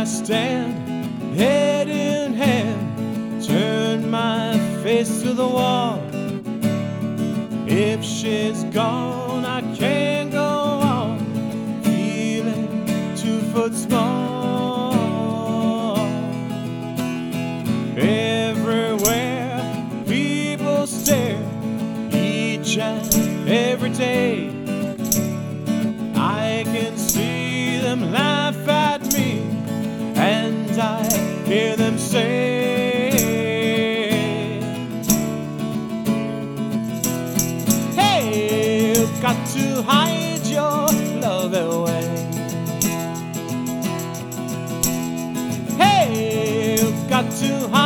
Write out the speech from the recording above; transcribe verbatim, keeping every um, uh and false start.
I stand, head in hand, turn my face to the wall. If she's gone, I can't go on, feeling two foot small. Everywhere people stare, each and every day. I can see them laugh at me, and I hear them say, hey, you've got to hide your love away. Hey, you've got to hide